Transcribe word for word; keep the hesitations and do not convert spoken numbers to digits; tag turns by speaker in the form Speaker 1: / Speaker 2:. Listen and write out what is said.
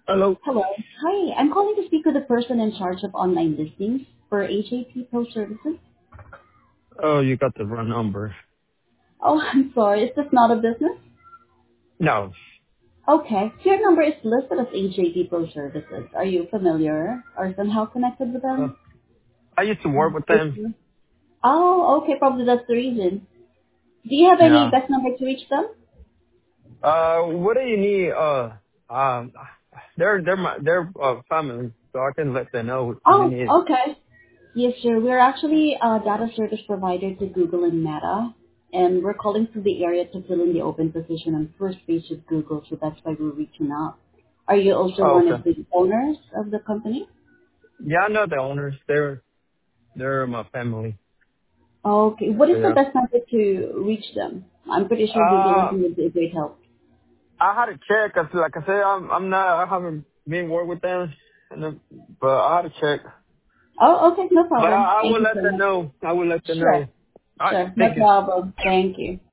Speaker 1: Hello.
Speaker 2: Hello. Hi, I'm calling to speak with the person in charge of online listings for H A P Pro Services.
Speaker 1: Oh, you got the wrong number.
Speaker 2: Oh, I'm sorry. Is this not a business?
Speaker 1: No.
Speaker 2: Okay. Your number is listed as H A P Pro Services. Are you familiar or somehow connected with
Speaker 1: Uh,
Speaker 2: them?
Speaker 1: I used to work with them.
Speaker 2: Mhm. Oh, okay. Probably that's the reason. Do you have any
Speaker 1: Yeah.
Speaker 2: best number to reach them?
Speaker 1: Uh, what do you need? Uh, um, they're they're my they're uh, family, so I can let them know what you
Speaker 2: Oh,
Speaker 1: need.
Speaker 2: okay. Yes, sir. We're actually a data service provider to Google and Meta, and we're calling from the area to fill in the open position on first page of Google, so that's why we're reaching out. Are you also
Speaker 1: Oh,
Speaker 2: one
Speaker 1: okay.
Speaker 2: of the owners of the company?
Speaker 1: Yeah, I know the owners. They're they're my family.
Speaker 2: Okay. What is the
Speaker 1: Yeah.
Speaker 2: best number to reach them? I'm pretty sure Google
Speaker 1: Uh,
Speaker 2: Listing would be a great help.
Speaker 1: I had to check. Cause like I said, I'm I'm not I haven't been work with them, and then- but I had to check.
Speaker 2: Oh, okay. No
Speaker 1: But
Speaker 2: problem.
Speaker 1: I, I
Speaker 2: Thank
Speaker 1: will
Speaker 2: you
Speaker 1: let
Speaker 2: so
Speaker 1: them
Speaker 2: much.
Speaker 1: know. I will let them
Speaker 2: Sure.
Speaker 1: know. All right.
Speaker 2: Sure. No
Speaker 1: Thank you.
Speaker 2: problem. Thank you.